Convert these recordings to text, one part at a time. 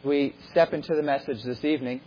we step into the message this evening,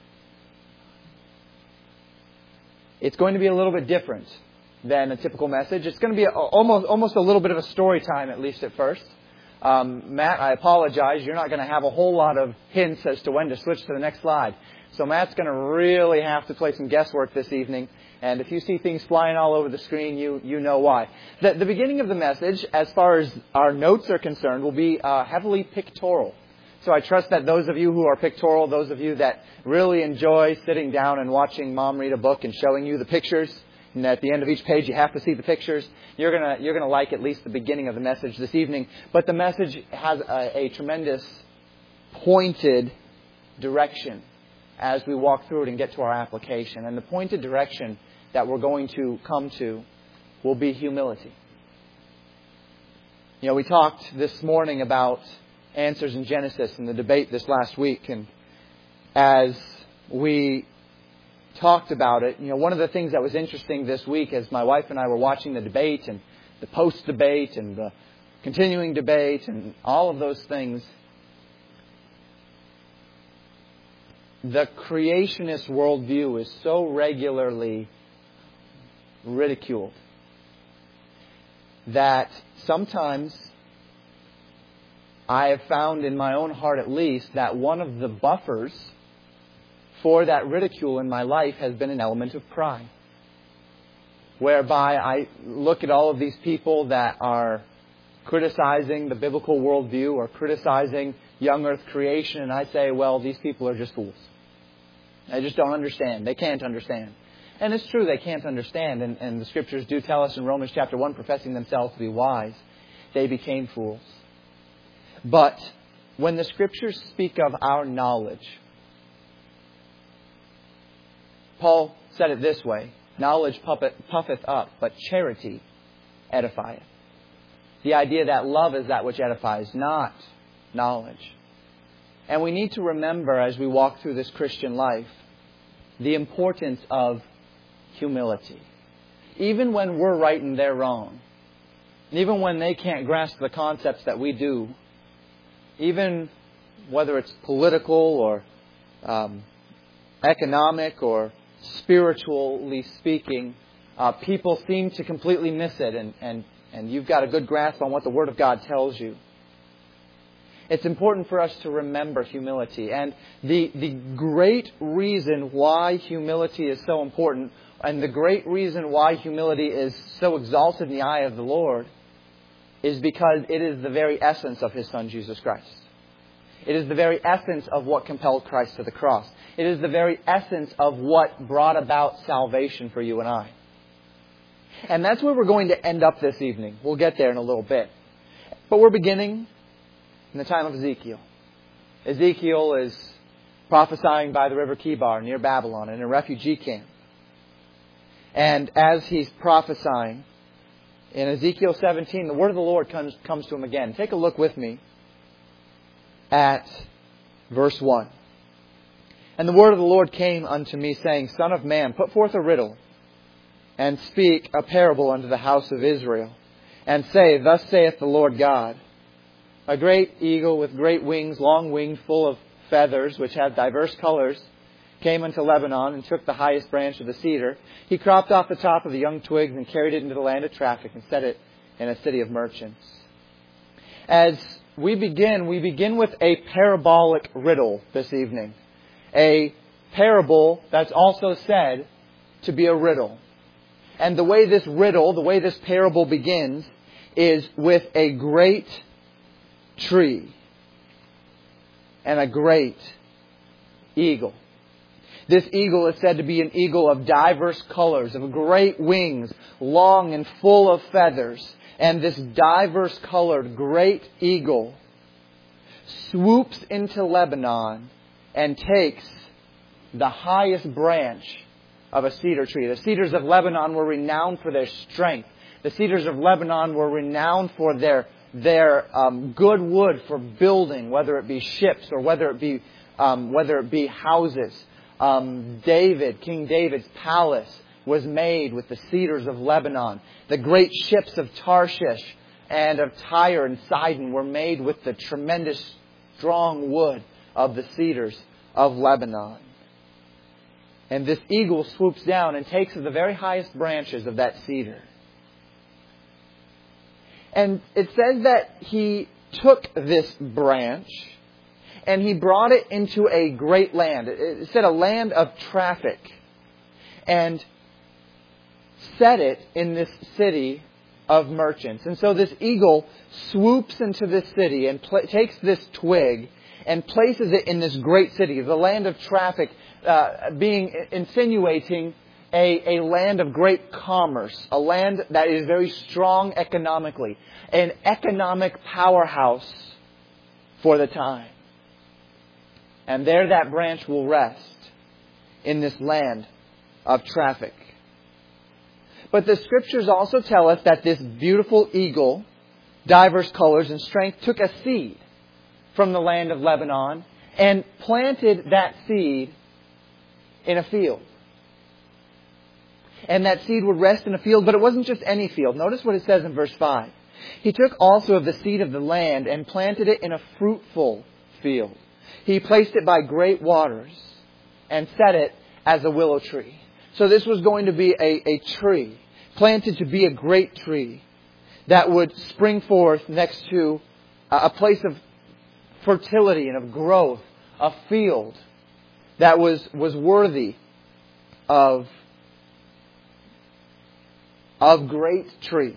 it's going to be a little bit different than a typical message. It's going to be almost a little bit of a story time, at least at first. Matt, I apologize. You're not going to have a whole lot of hints as to when to switch to the next slide. So Matt's going to really have to play some guesswork this evening. And if you see things flying all over the screen, you know why. The beginning of the message, as far as our notes are concerned, will be heavily pictorial. So I trust that those of you who are pictorial, those of you that really enjoy sitting down and watching Mom read a book and showing you the pictures, and at the end of each page you have to see the pictures, you're gonna like at least the beginning of the message this evening. But the message has a tremendous pointed direction as we walk through it and get to our application. And the pointed direction that we're going to come to will be humility. You know, we talked this morning about answers in Genesis and the debate this last week. And as we talked about it, you know, one of the things that was interesting this week as my wife and I were watching the debate and the post-debate and the continuing debate and all of those things, the creationist worldview is so regularly ridiculed that sometimes I have found in my own heart at least that one of the buffers for that ridicule in my life has been an element of pride. Whereby I look at all of these people that are criticizing the biblical worldview or criticizing young earth creation, and I say, well, these people are just fools. They just don't understand. They can't understand. And it's true, they can't understand. And the Scriptures do tell us in Romans chapter 1, professing themselves to be wise, they became fools. But when the Scriptures speak of our knowledge, Paul said it this way: knowledge puffeth up, but charity edifieth. The idea that love is that which edifies, not knowledge. And we need to remember as we walk through this Christian life the importance of humility. Even when we're right and they're wrong, even when they can't grasp the concepts that we do, even whether it's political or economic or spiritually speaking, people seem to completely miss it, and you've got a good grasp on what the Word of God tells you. It's important for us to remember humility. And the great reason why humility is so important, and the great reason why humility is so exalted in the eye of the Lord, is because it is the very essence of His Son, Jesus Christ. It is the very essence of what compelled Christ to the cross. It is the very essence of what brought about salvation for you and I. And that's where we're going to end up this evening. We'll get there in a little bit. But we're beginning in the time of Ezekiel. Ezekiel is prophesying by the river Kibar near Babylon in a refugee camp. And as he's prophesying, in Ezekiel 17, the word of the Lord comes to him again. Take a look with me at verse 1. And the word of the Lord came unto me, saying, Son of man, put forth a riddle, and speak a parable unto the house of Israel, and say, Thus saith the Lord God, A great eagle with great wings, long-winged, full of feathers, which had diverse colors, came unto Lebanon, and took the highest branch of the cedar. He cropped off the top of the young twigs, and carried it into the land of traffic, and set it in a city of merchants. As we begin with a parabolic riddle this evening. A parable that's also said to be a riddle. And the way this parable begins is with a great tree and a great eagle. This eagle is said to be an eagle of diverse colors, of great wings, long and full of feathers. And this diverse colored great eagle swoops into Lebanon and takes the highest branch of a cedar tree. The cedars of Lebanon were renowned for their strength. The cedars of Lebanon were renowned for their good wood for building, whether it be ships or whether it be houses. King David's palace was made with the cedars of Lebanon. The great ships of Tarshish and of Tyre and Sidon were made with the tremendous strong wood of the cedars of Lebanon. And this eagle swoops down and takes the very highest branches of that cedar. And it says that he took this branch and he brought it into a great land. It said a land of traffic. And set it in this city of merchants. And so this eagle swoops into this city and takes this twig and places it in this great city, the land of traffic, insinuating a land of great commerce, a land that is very strong economically, an economic powerhouse for the time. And there that branch will rest in this land of traffic. But the Scriptures also tell us that this beautiful eagle, diverse colors and strength, took a seed from the land of Lebanon and planted that seed in a field. And that seed would rest in a field, but it wasn't just any field. Notice what it says in verse 5. He took also of the seed of the land and planted it in a fruitful field. He placed it by great waters and set it as a willow tree. So this was going to be a tree, planted to be a great tree that would spring forth next to a place of fertility and of growth, a field that was worthy of great trees.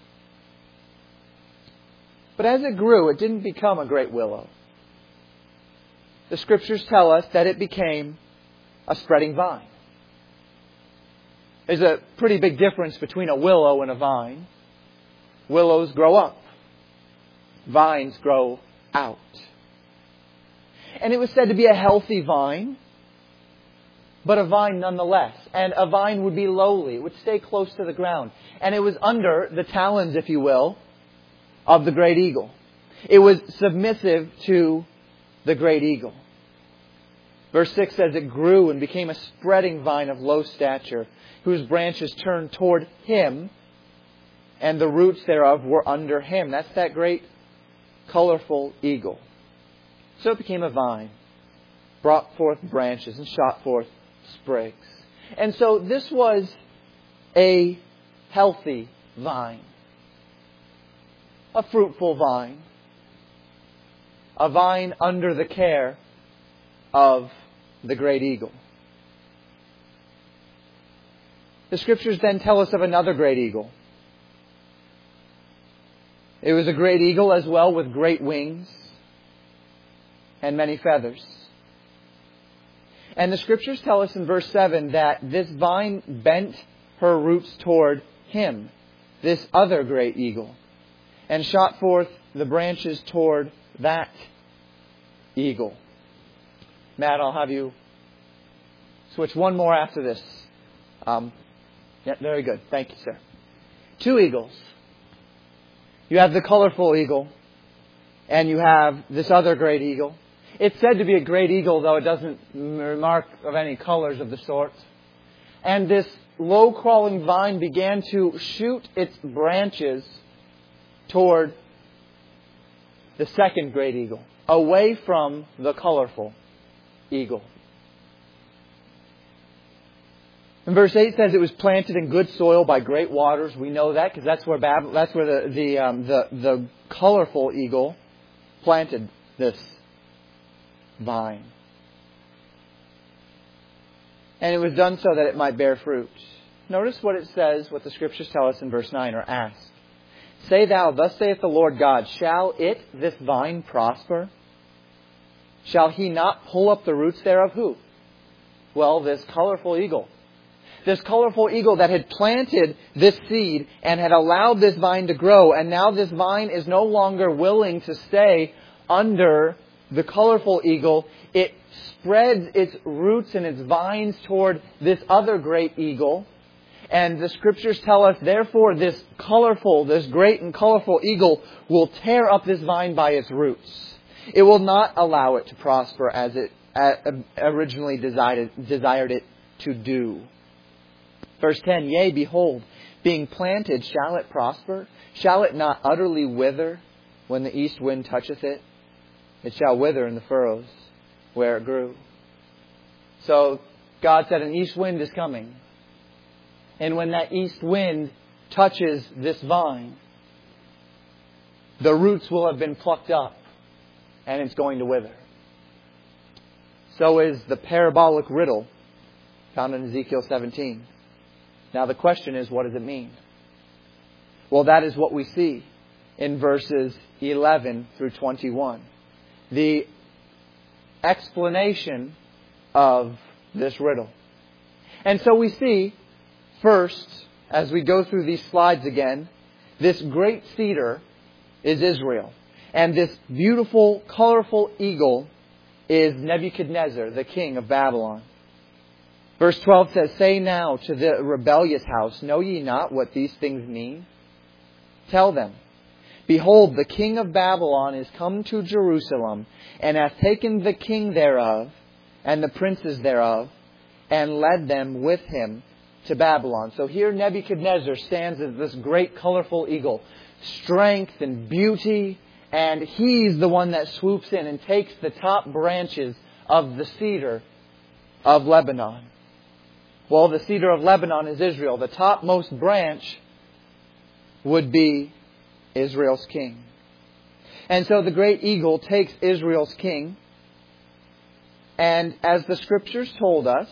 But as it grew, it didn't become a great willow. The Scriptures tell us that it became a spreading vine. There's a pretty big difference between a willow and a vine. Willows grow up. Vines grow out. And it was said to be a healthy vine, but a vine nonetheless. And a vine would be lowly. It would stay close to the ground. And it was under the talons, if you will, of the great eagle. It was submissive to the great eagle. Verse 6 says, it grew and became a spreading vine of low stature, whose branches turned toward him, and the roots thereof were under him. That's that great, colorful eagle. So it became a vine, brought forth branches, and shot forth sprigs. And so this was a healthy vine, a fruitful vine, a vine under the care of the great eagle. The Scriptures then tell us of another great eagle. It was a great eagle as well, with great wings and many feathers. And the Scriptures tell us in verse 7 that this vine bent her roots toward him, this other great eagle, and shot forth the branches toward that eagle. Matt, I'll have you switch one more after this. Yeah, very good. Thank you, sir. Two eagles. You have the colorful eagle, and you have this other great eagle. It's said to be a great eagle, though it doesn't remark of any colors of the sort. And this low-crawling vine began to shoot its branches toward the second great eagle, away from the colorful eagle. And verse 8 says it was planted in good soil by great waters. We know that because that's where the colorful eagle planted this vine. And it was done so that it might bear fruit. Notice what it says, what the Scriptures tell us in verse 9, or ask. Say thou, thus saith the Lord God, shall this vine prosper? Shall he not pull up the roots thereof? Who? Well, this colorful eagle. This colorful eagle that had planted this seed and had allowed this vine to grow. And now this vine is no longer willing to stay under the colorful eagle. It spreads its roots and its vines toward this other great eagle. And the Scriptures tell us, therefore, this great and colorful eagle will tear up this vine by its roots. It will not allow it to prosper as it originally desired it to do. Verse 10, yea, behold, being planted, shall it prosper? Shall it not utterly wither when the east wind toucheth it? It shall wither in the furrows, where it grew. So God said an east wind is coming. And when that east wind touches this vine, the roots will have been plucked up and it's going to wither. So is the parabolic riddle found in Ezekiel 17. Now the question is, what does it mean? Well, that is what we see in verses 11 through 21. The explanation of this riddle. And so we see, first, as we go through these slides again, this great cedar is Israel. And this beautiful, colorful eagle is Nebuchadnezzar, the king of Babylon. Verse 12 says, "Say now to the rebellious house, know ye not what these things mean? Tell them, behold, the king of Babylon is come to Jerusalem, and hath taken the king thereof, and the princes thereof, and led them with him to Babylon." So here Nebuchadnezzar stands as this great colorful eagle, strength and beauty, and he's the one that swoops in and takes the top branches of the cedar of Lebanon. Well, the cedar of Lebanon is Israel. The topmost branch would be Israel's king. And so the great eagle takes Israel's king, and as the Scriptures told us,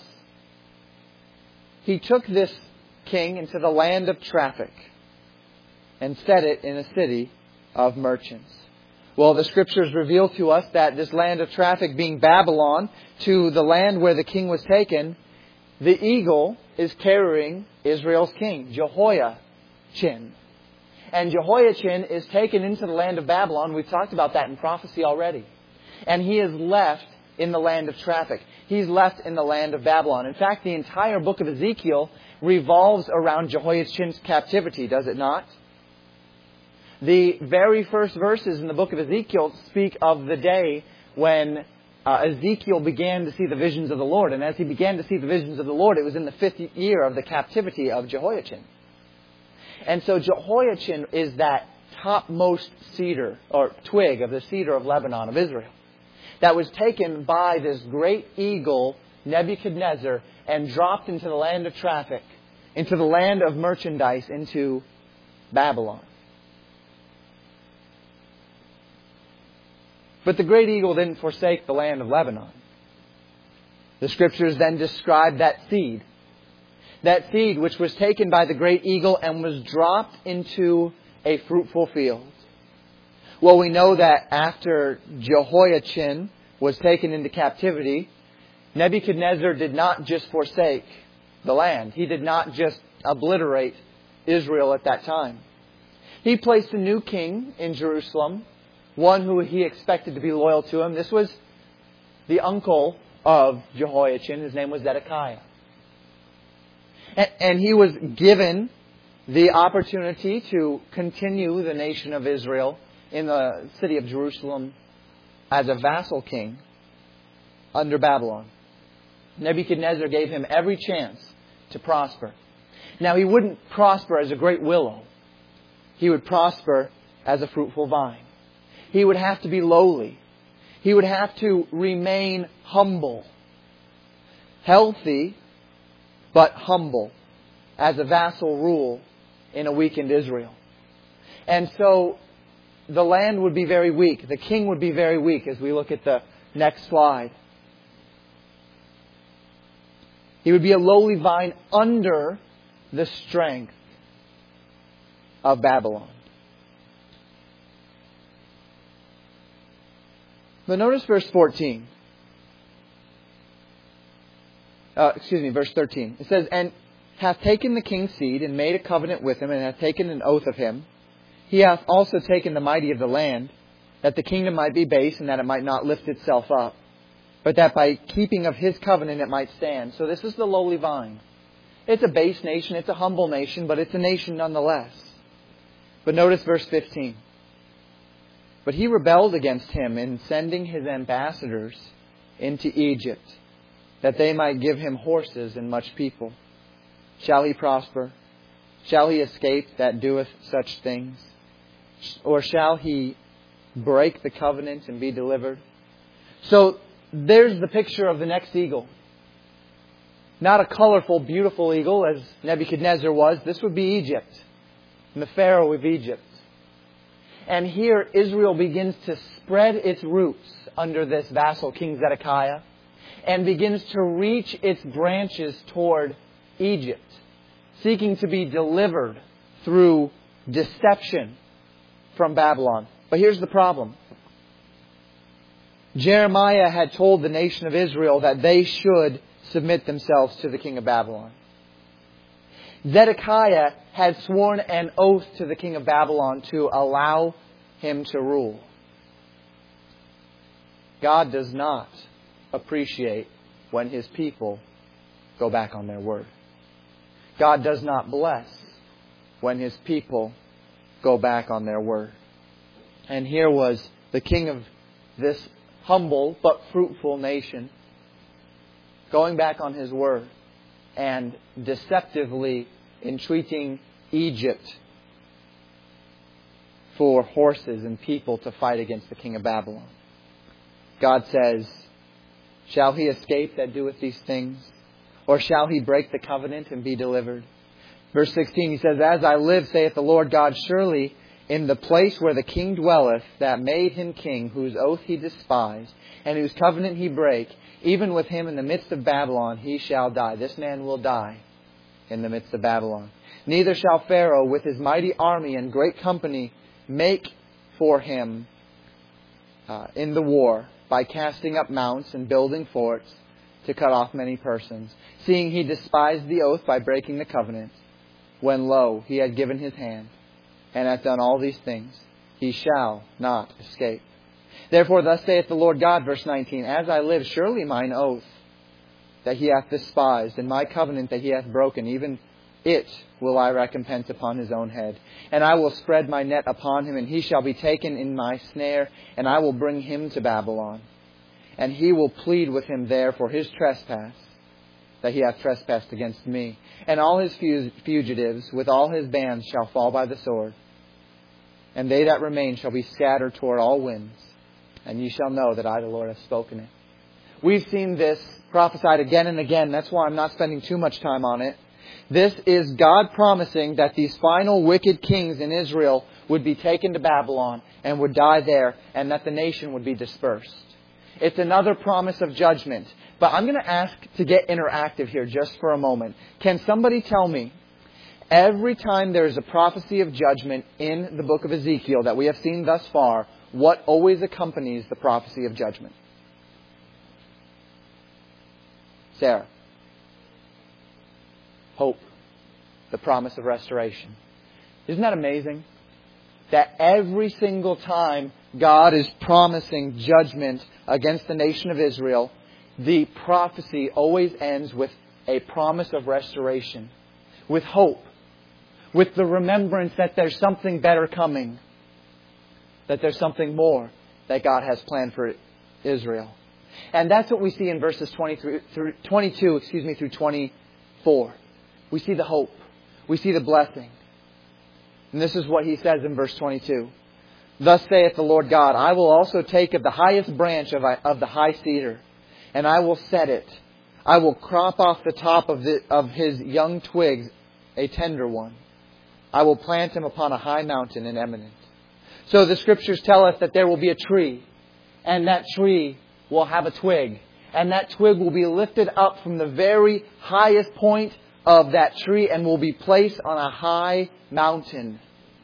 he took this king into the land of traffic and set it in a city of merchants. Well, the Scriptures reveal to us that this land of traffic being Babylon, to the land where the king was taken, the eagle is carrying Israel's king, Jehoiachin. And Jehoiachin is taken into the land of Babylon. We've talked about that in prophecy already. And he is left in the land of traffic. He's left in the land of Babylon. In fact, the entire book of Ezekiel revolves around Jehoiachin's captivity, does it not? The very first verses in the book of Ezekiel speak of the day when Ezekiel began to see the visions of the Lord. And as he began to see the visions of the Lord, it was in the 5th year of the captivity of Jehoiachin. And so Jehoiachin is that topmost cedar or twig of the cedar of Lebanon of Israel that was taken by this great eagle, Nebuchadnezzar, and dropped into the land of traffic, into the land of merchandise, into Babylon. But the great eagle didn't forsake the land of Lebanon. The Scriptures then describe that seed. That seed which was taken by the great eagle and was dropped into a fruitful field. Well, we know that after Jehoiachin was taken into captivity, Nebuchadnezzar did not just forsake the land. He did not just obliterate Israel at that time. He placed a new king in Jerusalem, one who he expected to be loyal to him. This was the uncle of Jehoiachin. His name was Zedekiah. And he was given the opportunity to continue the nation of Israel in the city of Jerusalem as a vassal king under Babylon. Nebuchadnezzar gave him every chance to prosper. Now, he wouldn't prosper as a great willow. He would prosper as a fruitful vine. He would have to be lowly. He would have to remain humble. Healthy, but humble, as a vassal rule in a weakened Israel. And so the land would be very weak. The king would be very weak as we look at the next slide. He would be a lowly vine under the strength of Babylon. But notice verse 14. Verse 13. It says, "And hath taken the king's seed, and made a covenant with him, and hath taken an oath of him. He hath also taken the mighty of the land, that the kingdom might be base, and that it might not lift itself up, but that by keeping of his covenant it might stand." So this is the lowly vine. It's a base nation, it's a humble nation, but it's a nation nonetheless. But notice verse 15. "But he rebelled against him in sending his ambassadors into Egypt, that they might give him horses and much people. Shall he prosper? Shall he escape that doeth such things? Or shall he break the covenant and be delivered?" So there's the picture of the next eagle. Not a colorful, beautiful eagle as Nebuchadnezzar was. This would be Egypt and the Pharaoh of Egypt. And here Israel begins to spread its roots under this vassal, King Zedekiah, and begins to reach its branches toward Egypt, seeking to be delivered through deception from Babylon. But here's the problem. Jeremiah had told the nation of Israel that they should submit themselves to the king of Babylon. Zedekiah had sworn an oath to the king of Babylon to allow him to rule. God does not appreciate when His people go back on their word. God does not bless when His people go back on their word. And here was the king of this humble but fruitful nation going back on his word and deceptively entreating Egypt for horses and people to fight against the king of Babylon. God says, "Shall he escape that doeth these things? Or shall he break the covenant and be delivered?" Verse 16, he says, "As I live, saith the Lord God, surely in the place where the king dwelleth, that made him king, whose oath he despised, and whose covenant he brake, even with him in the midst of Babylon, he shall die." This man will die in the midst of Babylon. "Neither shall Pharaoh with his mighty army and great company make for him in the war, by casting up mounts and building forts to cut off many persons, seeing he despised the oath by breaking the covenant, when lo, he had given his hand, and hath done all these things, he shall not escape. Therefore thus saith the Lord God," verse 19, "As I live, surely mine oath that he hath despised, and my covenant that he hath broken, even it will I recompense upon his own head. And I will spread my net upon him, and he shall be taken in my snare, and I will bring him to Babylon. And he will plead with him there for his trespass, that he hath trespassed against me. And all his fugitives with all his bands shall fall by the sword. And they that remain shall be scattered toward all winds. And ye shall know that I, the Lord, have spoken it." We've seen this prophesied again and again. That's why I'm not spending too much time on it. This is God promising that these final wicked kings in Israel would be taken to Babylon and would die there, and that the nation would be dispersed. It's another promise of judgment. But I'm going to ask to get interactive here just for a moment. Can somebody tell me, every time there is a prophecy of judgment in the book of Ezekiel that we have seen thus far, what always accompanies the prophecy of judgment? Sarah. Hope. The promise of restoration. Isn't that amazing? That every single time God is promising judgment against the nation of Israel, the prophecy always ends with a promise of restoration. With hope. With the remembrance that there's something better coming. That there's something more that God has planned for Israel. And that's what we see in verses 22 through 24. We see the hope. We see the blessing. And this is what He says in verse 22. "Thus saith the Lord God, I will also take of the highest branch of the high cedar, and I will set it. I will crop off the top of his young twigs, a tender one. I will plant him upon a high mountain and eminent." So the Scriptures tell us that there will be a tree, and that tree will have a twig, and that twig will be lifted up from the very highest point of that tree and will be placed on a high mountain.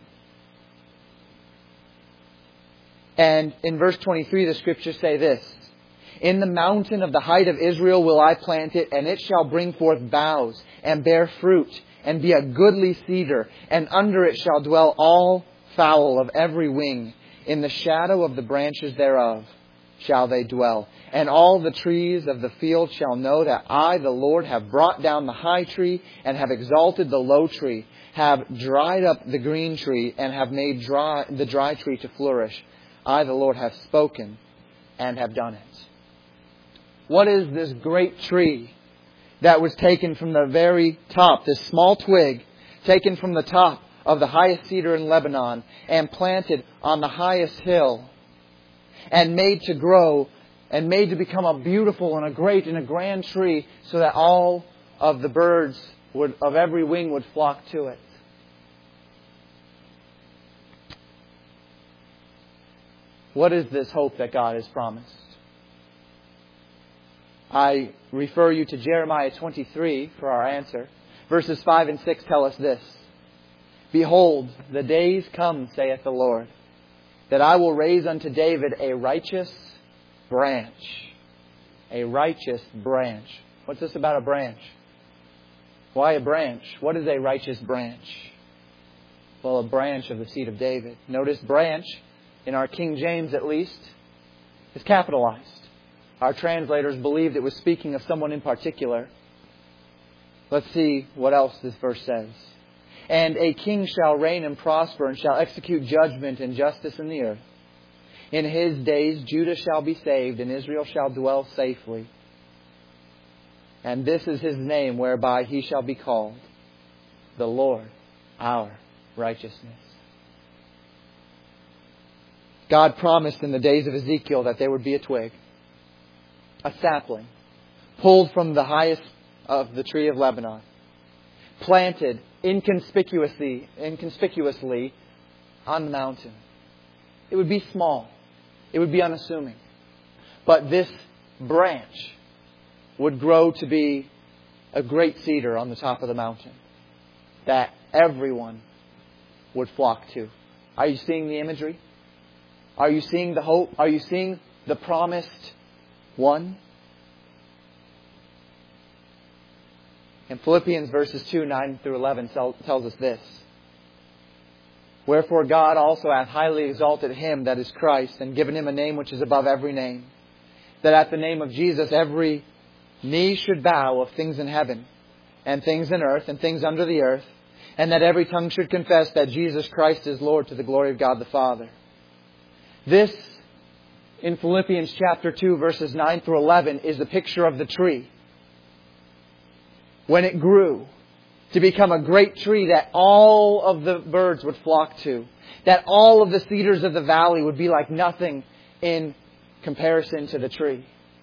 And in verse 23, the Scriptures say this, "In the mountain of the height of Israel will I plant it, and it shall bring forth boughs, and bear fruit, and be a goodly cedar, and under it shall dwell all fowl of every wing. In the shadow of the branches thereof shall they dwell. And all the trees of the field shall know that I, the Lord, have brought down the high tree, and have exalted the low tree, have dried up the green tree, and have made the dry tree to flourish. I, the Lord, have spoken and have done it." What is this great tree that was taken from the very top, this small twig, taken from the top of the highest cedar in Lebanon, and planted on the highest hill, and made to grow and made to become a beautiful and a great and a grand tree, so that all of the birds of every wing would flock to it. What is this hope that God has promised? I refer you to Jeremiah 23 for our answer. Verses 5 and 6 tell us this. Behold, the days come, saith the Lord, that I will raise unto David a righteous branch. A righteous branch. What's this about a branch? Why a branch? What is a righteous branch? Well, a branch of the seed of David. Notice branch, in our King James at least, is capitalized. Our translators believed it was speaking of someone in particular. Let's see what else this verse says. And a king shall reign and prosper, and shall execute judgment and justice in the earth. In his days Judah shall be saved, and Israel shall dwell safely. And this is his name whereby he shall be called, the Lord our righteousness. God promised in the days of Ezekiel that there would be a twig, a sapling, pulled from the highest of the tree of Lebanon, planted inconspicuously on the mountain. It would be small. It would be unassuming. But this branch would grow to be a great cedar on the top of the mountain that everyone would flock to. Are you seeing the imagery? Are you seeing the hope? Are you seeing the promised one? In Philippians verses 2, 9 through 11 tells us this. Wherefore God also hath highly exalted Him that is Christ, and given Him a name which is above every name, that at the name of Jesus every knee should bow, of things in heaven, and things in earth, and things under the earth, and that every tongue should confess that Jesus Christ is Lord, to the glory of God the Father. This, in Philippians chapter 2, verses 9 through 11, is a picture of the tree. When it grew to become a great tree that all of the birds would flock to, that all of the cedars of the valley would be like nothing in comparison to the tree.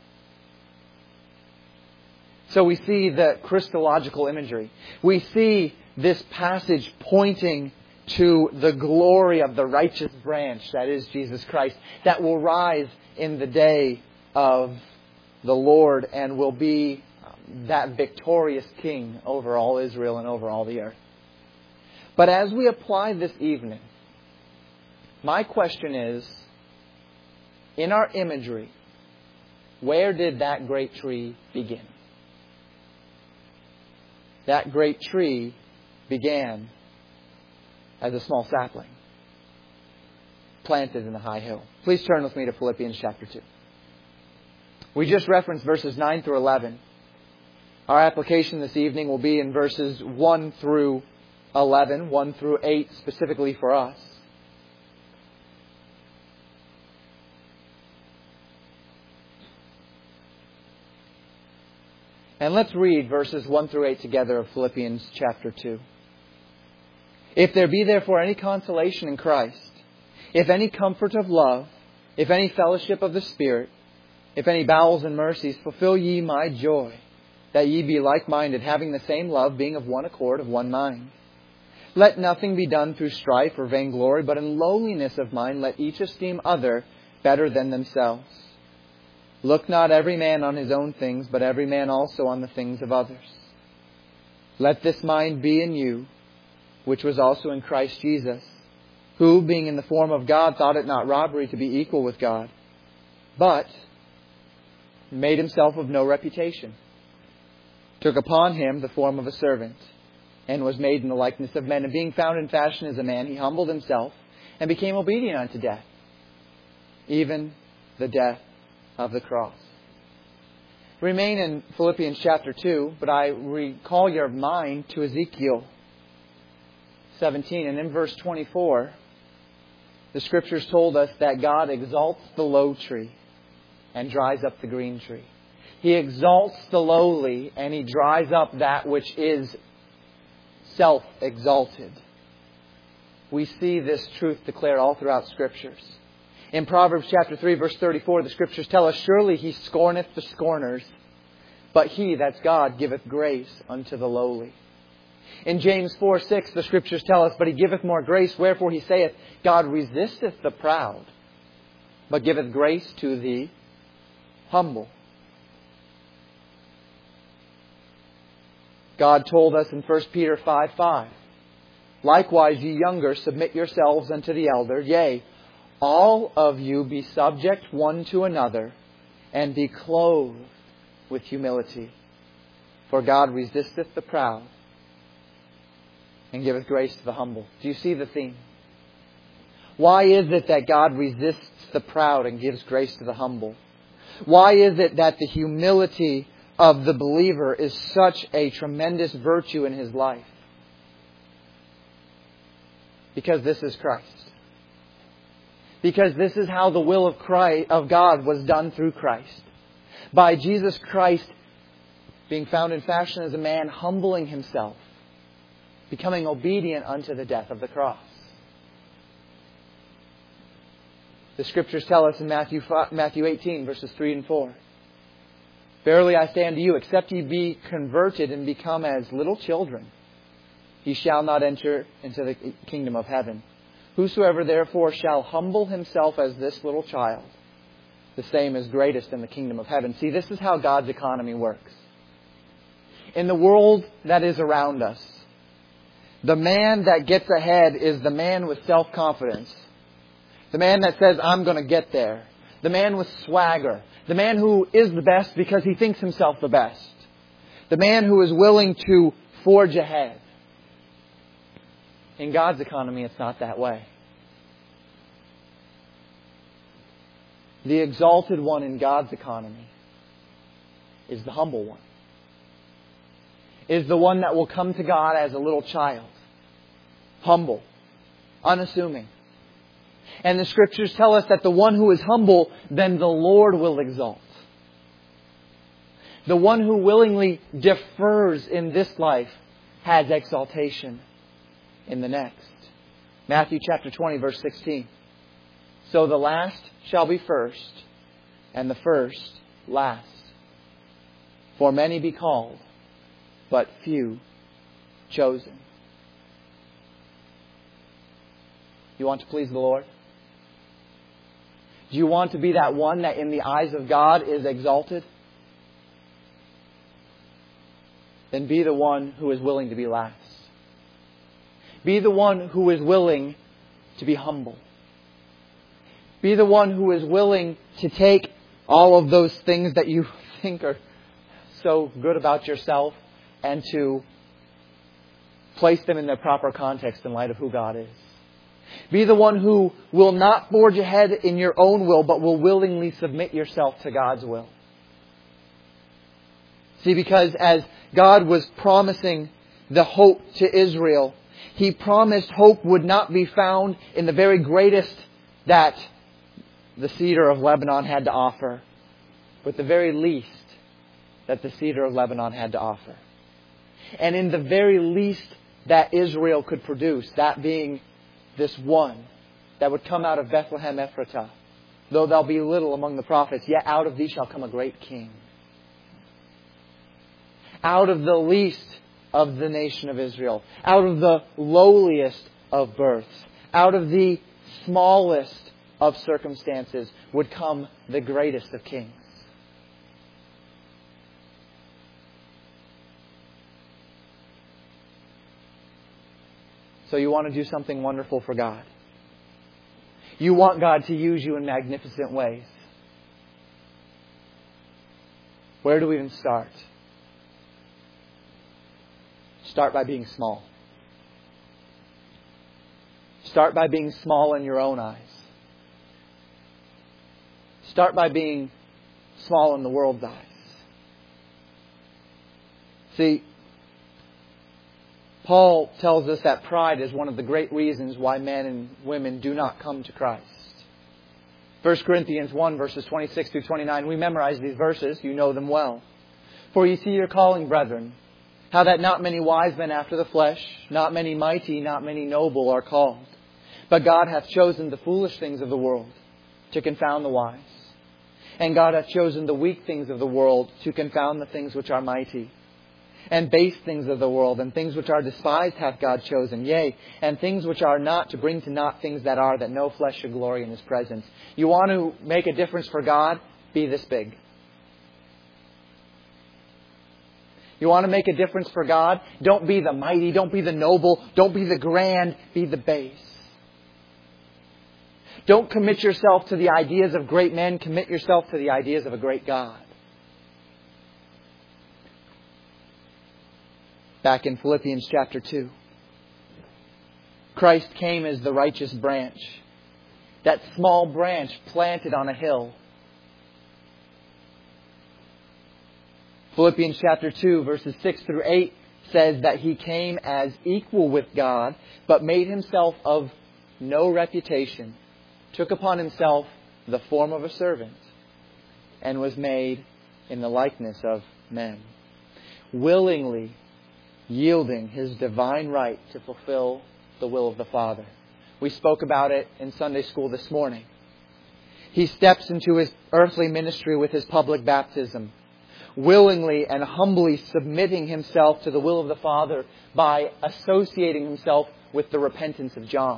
So we see the Christological imagery. We see this passage pointing to the glory of the righteous branch, that is Jesus Christ, that will rise in the day of the Lord and will be that victorious King over all Israel and over all the earth. But as we apply this evening, my question is, in our imagery, where did that great tree begin? That great tree began as a small sapling, planted in the high hill. Please turn with me to Philippians chapter 2. We just referenced verses 9 through 11. Our application this evening will be in verses 1 through 11, 1 through 8 specifically for us. And let's read verses 1 through 8 together of Philippians chapter 2. If there be therefore any consolation in Christ, if any comfort of love, if any fellowship of the Spirit, if any bowels and mercies, fulfill ye my joy, that ye be like-minded, having the same love, being of one accord, of one mind. Let nothing be done through strife or vainglory, but in lowliness of mind let each esteem other better than themselves. Look not every man on his own things, but every man also on the things of others. Let this mind be in you, which was also in Christ Jesus, who, being in the form of God, thought it not robbery to be equal with God, but made Himself of no reputation, took upon Him the form of a servant, and was made in the likeness of men. And being found in fashion as a man, He humbled Himself, and became obedient unto death, even the death of the cross. Remain in Philippians chapter 2, but I recall your mind to Ezekiel 17. And in verse 24, the Scriptures told us that God exalts the low tree and dries up the green tree. He exalts the lowly and He dries up that which is self-exalted. We see this truth declared all throughout Scriptures. In Proverbs chapter 3, verse 34, the Scriptures tell us, surely He scorneth the scorners, but He, that's God, giveth grace unto the lowly. In James 4:6, the Scriptures tell us, but He giveth more grace, wherefore He saith, God resisteth the proud, but giveth grace to the humble. God told us in 1 Peter 5:5, likewise, ye younger, submit yourselves unto the elder. Yea, all of you be subject one to another, and be clothed with humility. For God resisteth the proud, and giveth grace to the humble. Do you see the theme? Why is it that God resists the proud and gives grace to the humble? Why is it that the humility of the believer is such a tremendous virtue in his life? Because this is Christ. Because this is how the will of God was done through Christ. By Jesus Christ being found in fashion as a man, humbling Himself, becoming obedient unto the death of the cross. The Scriptures tell us in Matthew 18, verses 3 and 4. Verily I say unto you, except ye be converted and become as little children, ye shall not enter into the kingdom of heaven. Whosoever therefore shall humble himself as this little child, the same is greatest in the kingdom of heaven. See, this is how God's economy works. In the world that is around us, the man that gets ahead is the man with self-confidence. The man that says, I'm going to get there. The man with swagger. The man who is the best because he thinks himself the best. The man who is willing to forge ahead. In God's economy, it's not that way. The exalted one in God's economy is the humble one. Is the one that will come to God as a little child. Humble. Unassuming. And the Scriptures tell us that the one who is humble, then the Lord will exalt. The one who willingly defers in this life has exaltation in the next. Matthew chapter 20, verse 16. So the last shall be first, and the first last. For many be called, but few chosen. You want to please the Lord? Do you want to be that one that in the eyes of God is exalted? Then be the one who is willing to be last. Be the one who is willing to be humble. Be the one who is willing to take all of those things that you think are so good about yourself and to place them in their proper context in light of who God is. Be the one who will not forge ahead in your own will, but will willingly submit yourself to God's will. See, because as God was promising the hope to Israel, He promised hope would not be found in the very greatest that the cedar of Lebanon had to offer, but the very least that the cedar of Lebanon had to offer. And in the very least that Israel could produce, that being this one that would come out of Bethlehem Ephratah. Though thou be little among the prophets, yet out of thee shall come a great king. Out of the least of the nation of Israel. Out of the lowliest of births. Out of the smallest of circumstances would come the greatest of kings. So you want to do something wonderful for God. You want God to use you in magnificent ways. Where do we even start? Start by being small. Start by being small in your own eyes. Start by being small in the world's eyes. See, Paul tells us that pride is one of the great reasons why men and women do not come to Christ. 1 Corinthians 1, verses 26 through 29. We memorize these verses. You know them well. For ye see your calling, brethren, how that not many wise men after the flesh, not many mighty, not many noble are called. But God hath chosen the foolish things of the world to confound the wise. And God hath chosen the weak things of the world to confound the things which are mighty. And base things of the world and things which are despised hath God chosen. Yea, and things which are not, to bring to naught things that are, that no flesh should glory in His presence. You want to make a difference for God? Be this big. You want to make a difference for God? Don't be the mighty, don't be the noble, don't be the grand, be the base. Don't commit yourself to the ideas of great men, commit yourself to the ideas of a great God. Back in Philippians chapter 2, Christ came as the righteous branch, that small branch planted on a hill. Philippians chapter 2, verses 6 through 8 says that He came as equal with God, but made Himself of no reputation, took upon Himself the form of a servant, and was made in the likeness of men, willingly yielding His divine right to fulfill the will of the Father. We spoke about it in Sunday school this morning. He steps into His earthly ministry with His public baptism, willingly and humbly submitting Himself to the will of the Father by associating Himself with the repentance of John.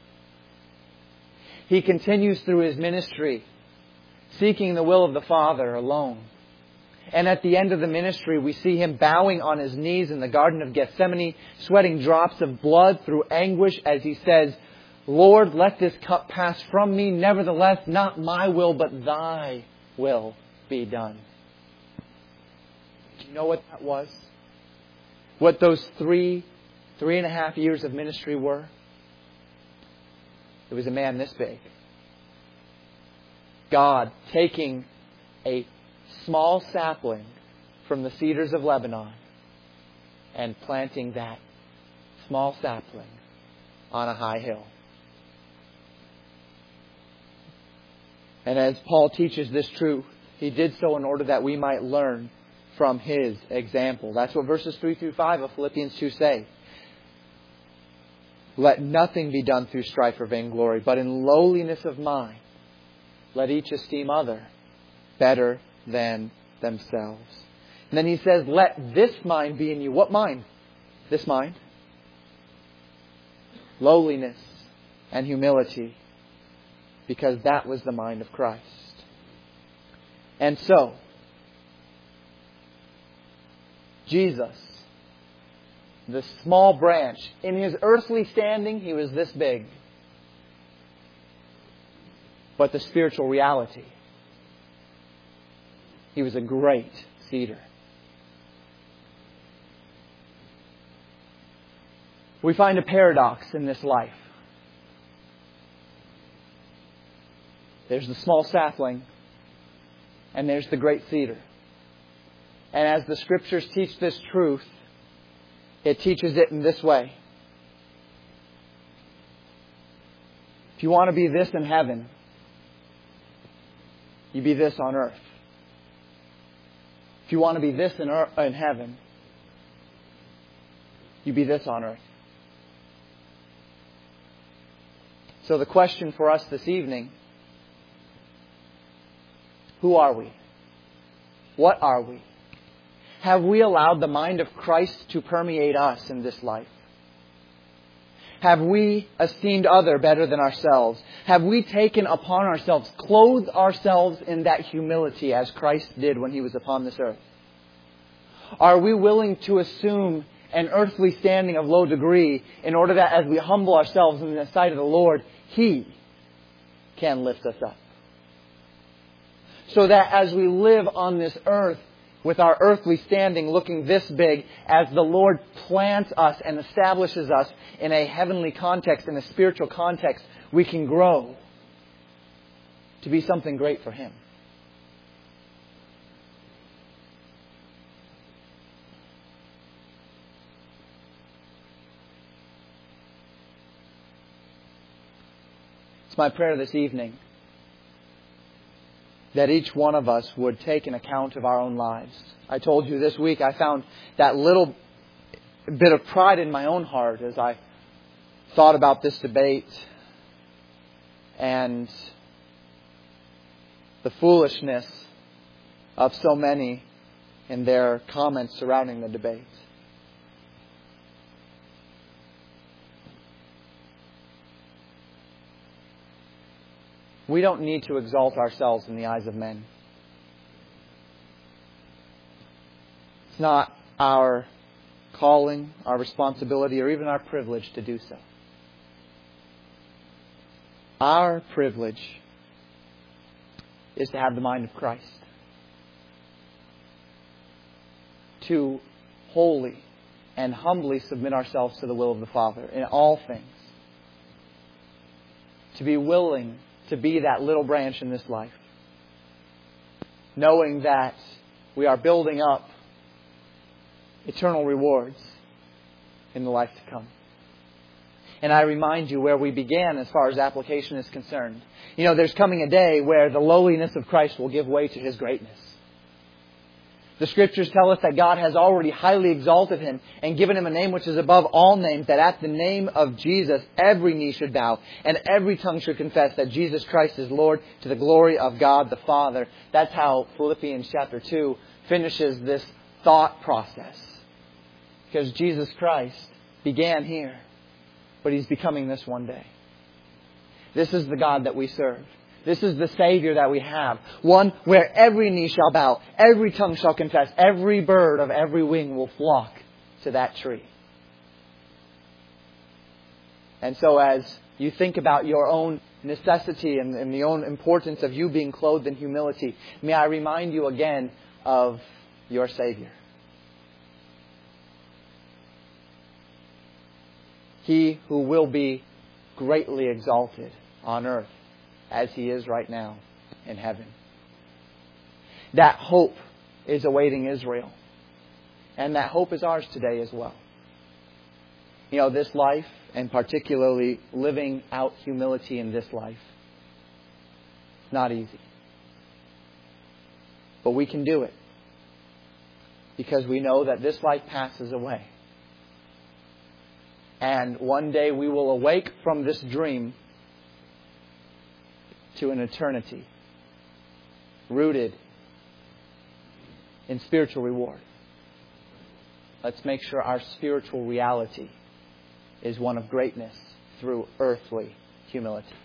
He continues through His ministry, seeking the will of the Father alone. And at the end of the ministry, we see Him bowing on His knees in the Garden of Gethsemane, sweating drops of blood through anguish as He says, Lord, let this cup pass from me. Nevertheless, not my will, but Thy will be done. Do you know what that was? What those 3.5 years of ministry were? It was a man this big. God taking a small sapling from the cedars of Lebanon and planting that small sapling on a high hill. And as Paul teaches this truth, he did so in order that we might learn from his example. That's what verses 3 through 5 of Philippians 2 say. Let nothing be done through strife or vainglory, but in lowliness of mind, let each esteem other better than themselves. And then he says, let this mind be in you. What mind? This mind. Lowliness and humility, because that was the mind of Christ. And so, Jesus, the small branch, in His earthly standing, He was this big. But the spiritual reality, He was a great cedar. We find a paradox in this life. There's the small sapling, and there's the great cedar. And as the Scriptures teach this truth, it teaches it in this way. If you want to be this in heaven, you be this on earth. If you want to be this in heaven, you be this on earth. So the question for us this evening, who are we? What are we? Have we allowed the mind of Christ to permeate us in this life? Have we esteemed other better than ourselves? Have we taken upon ourselves, clothed ourselves in that humility as Christ did when He was upon this earth? Are we willing to assume an earthly standing of low degree in order that as we humble ourselves in the sight of the Lord, He can lift us up? So that as we live on this earth with our earthly standing looking this big, as the Lord plants us and establishes us in a heavenly context, in a spiritual context, we can grow to be something great for Him. It's my prayer this evening that each one of us would take an account of our own lives. I told you this week I found that little bit of pride in my own heart as I thought about this debate and the foolishness of so many in their comments surrounding the debate. We don't need to exalt ourselves in the eyes of men. It's not our calling, our responsibility, or even our privilege to do so. Our privilege is to have the mind of Christ. To wholly and humbly submit ourselves to the will of the Father in all things. To be willing to be that little branch in this life. Knowing that we are building up eternal rewards in the life to come. And I remind you where we began as far as application is concerned. You know, there's coming a day where the lowliness of Christ will give way to His greatness. The Scriptures tell us that God has already highly exalted Him and given Him a name which is above all names, that at the name of Jesus every knee should bow and every tongue should confess that Jesus Christ is Lord, to the glory of God the Father. That's how Philippians chapter 2 finishes this thought process. Because Jesus Christ began here, but He's becoming this one day. This is the God that we serve. This is the Savior that we have. One where every knee shall bow, every tongue shall confess, every bird of every wing will flock to that tree. And so as you think about your own necessity and the own importance of you being clothed in humility, may I remind you again of your Savior. He who will be greatly exalted on earth as He is right now in heaven. That hope is awaiting Israel. And that hope is ours today as well. You know, this life, and particularly living out humility in this life, it's not easy. But we can do it. Because we know that this life passes away. And one day we will awake from this dream to an eternity rooted in spiritual reward. Let's make sure our spiritual reality is one of greatness through earthly humility.